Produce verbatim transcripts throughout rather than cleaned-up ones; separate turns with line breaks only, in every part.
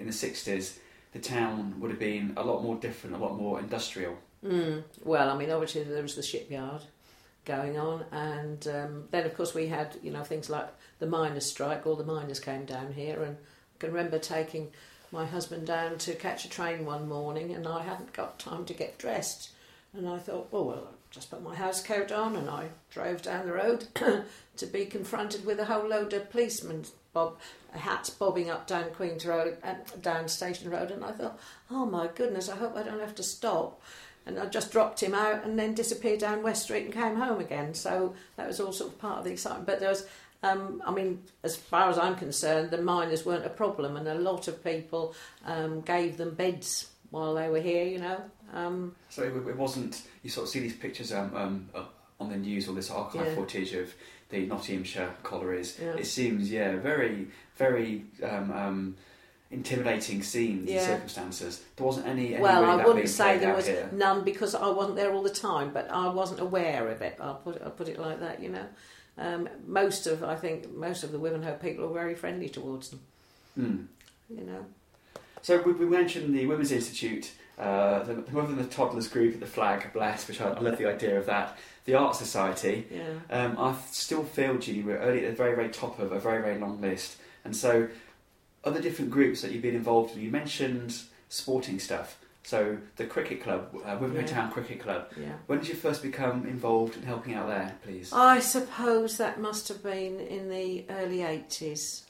the sixties, the town would have been a lot more different, a lot more industrial.
Mm. Well, I mean, obviously there was the shipyard going on, and um, then of course we had, you know, things like the miners' strike. All the miners came down here, and I can remember taking my husband down to catch a train one morning, and I hadn't got time to get dressed, and I thought, oh well, I'll just put my house coat on, and I drove down the road to be confronted with a whole load of policemen, bob hats bobbing up down Queen's Road, uh, down Station Road, and I thought, oh my goodness, I hope I don't have to stop. And I just dropped him out and then disappeared down West Street and came home again. So that was all sort of part of the excitement. But there was, um, I mean, as far as I'm concerned, the miners weren't a problem, and a lot of people um, gave them beds while they were here, you know. Um,
so it, it wasn't, you sort of see these pictures um, um, on the news, or this archive yeah. footage of the Nottinghamshire collieries. Yeah. It seems, yeah, very, very... Um, um, intimidating scenes yeah. and circumstances. There wasn't any, any
well
really
I
that
wouldn't
being
say there
out
was
here.
None, because I wasn't there all the time, but I wasn't aware of it. I'll put it, I'll put it like that, you know. Um, most of I think most of the Wivenhoe people are very friendly towards them.
Mm.
You know.
So we, we mentioned the Women's Institute, uh, the, the Mother and the Toddlers group at the Flag, bless, which I, I love the idea of that. The Art Society.
Yeah. Um,
I still feel, Judy, we're early at the very, very top of a very, very long list, and so. Other different groups that you've been involved in, you mentioned sporting stuff. So the cricket club, uh, Wivenhoe
yeah.
Town Cricket Club.
Yeah.
When did you first become involved in helping out there, please?
I suppose that must have been in the early eighties,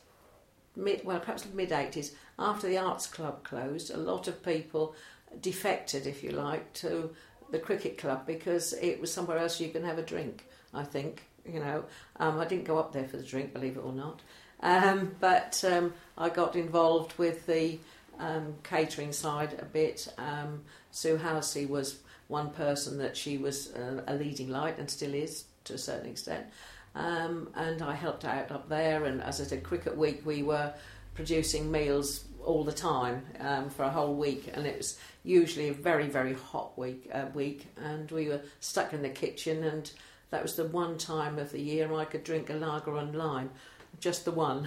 mid well perhaps mid eighties. After the arts club closed, a lot of people defected, if you like, to the cricket club because it was somewhere else you can have a drink. I think, you know, um, I didn't go up there for the drink, believe it or not. Um, but um, I got involved with the um, catering side a bit. Um, Sue Halsey was one person that she was uh, a leading light and still is to a certain extent. Um, and I helped out up there. And as I said, Cricket Week, we were producing meals all the time um, for a whole week. And it was usually a very, very hot week. Uh, week and we were stuck in the kitchen. And that was the one time of the year I could drink a lager and lime. Just the one.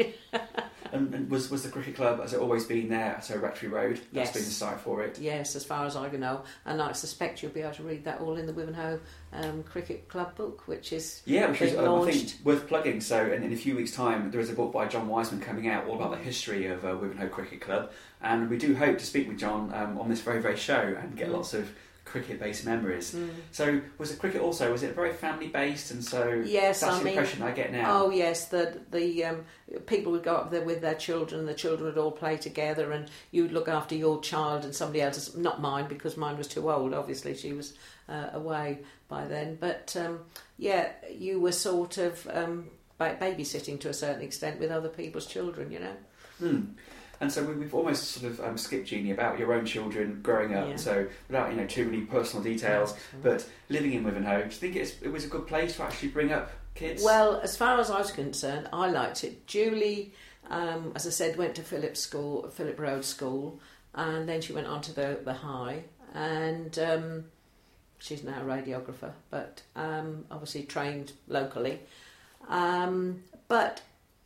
and, and was was the cricket club, has it always been there at Rectory Road? That's
Yes.
been the site for it?
Yes, as far as I know. And I suspect you'll be able to read that all in the Wivenhoe um, Cricket Club book, which is
Yeah, which is, uh, I think,
launched.
worth plugging. So in, in a few weeks' time, there is a book by John Wiseman coming out all about the history of uh, Wivenhoe Cricket Club. And we do hope to speak with John um, on this very, very show and get mm. lots of cricket-based memories. Mm. So was it cricket also? Was it very family-based? And so
yes,
that's
I
the
mean,
impression I get now.
Oh yes, the the um, people would go up there with their children. The children would all play together, and you'd look after your child and somebody else's. Not mine, because mine was too old. Obviously, she was uh, away by then. But um, yeah, you were sort of um, babysitting to a certain extent with other people's children. You know.
Hmm. And so we've almost sort of um, skipped, Jeannie, about your own children growing up.
Yeah.
So without, you know, too many personal details, but living in Wivenhoe, do you think it's, it was a good place to actually bring up kids?
Well, as far as I was concerned, I liked it. Julie, um, as I said, went to Phillip School, Phillip Road School, and then she went on to the the High, and um, she's now a radiographer, but um, obviously trained locally. Um, but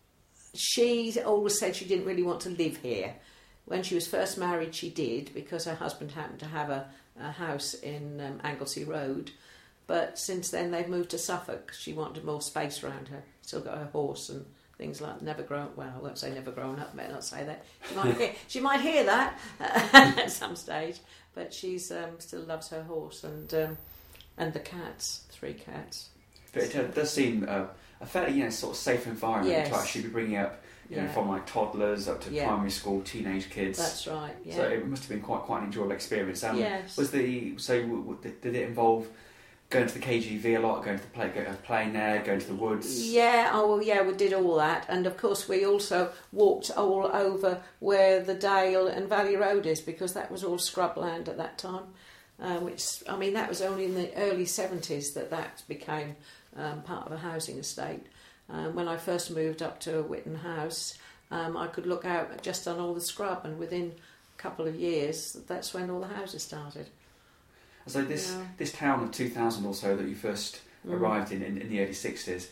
she always said she didn't really want to live here. When she was first married, she did, because her husband happened to have a, a house in um, Anglesey Road. But since then, they've moved to Suffolk. She wanted more space around her. Still got her horse and things like that. Never grown. Well, I won't say never grown up. Better not say that. She might hear, she might hear that at some stage. But she's um, still loves her horse and um, and the cats. Three cats.
But it uh, does seem uh, a fairly, you know, sort of safe environment
yes.
to actually be bringing up, you
yeah.
know, from like toddlers up to
yeah.
primary school, teenage kids.
That's right. Yeah.
So it must have been quite quite an enjoyable experience. Um,
yes.
Was the so w- w- did it involve going to the K G V a lot, going to the play, go, playing there, going to the woods?
Yeah, oh well, yeah, we did all that, and of course we also walked all over where the Dale and Valley Road is, because that was all scrubland at that time. Um, which I mean, that was only in the early seventies that that became um, part of a housing estate. Um, when I first moved up to Witton House, um, I could look out just on all the scrub, and within a couple of years, that's when all the houses started.
So this
yeah.
this town of two thousand or so that you first
mm.
arrived in, in in the early sixties,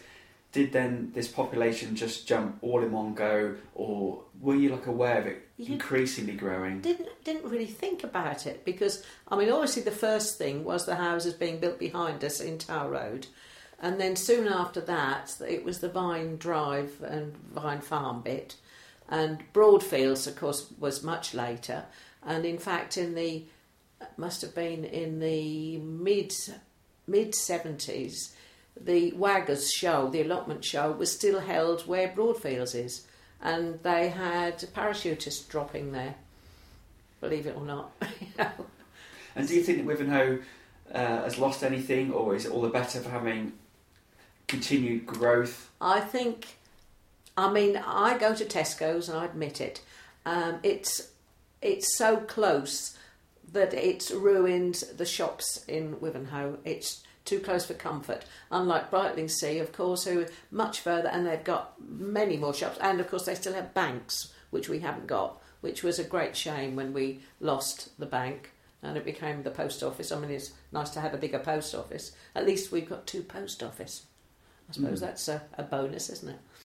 did then this population just jump all in one go, or were you like aware of it
You
increasingly growing?
Didn't didn't really think about it because I mean obviously the first thing was the houses being built behind us in Tower Road, and then soon after that it was the Vine Drive and Vine Farm bit, and Broadfields of course was much later, and in fact in the must have been in the mid mid seventies. The Waggers show, the allotment show, was still held where Broadfields is, and they had parachutists dropping there, believe it or not. You know.
And do you think that Wivenhoe uh, has lost anything, or is it all the better for having continued growth?
I think, I mean, I go to Tesco's and I admit it. Um, it's it's so close that it's ruined the shops in Wivenhoe. It's too close for comfort. Unlike Brightlingsea, of course, who are much further, and they've got many more shops, and of course they still have banks, which we haven't got, which was a great shame when we lost the bank and it became the post office. I mean, it's nice to have a bigger post office. At least we've got two post office. I suppose mm. that's a, a bonus, isn't it?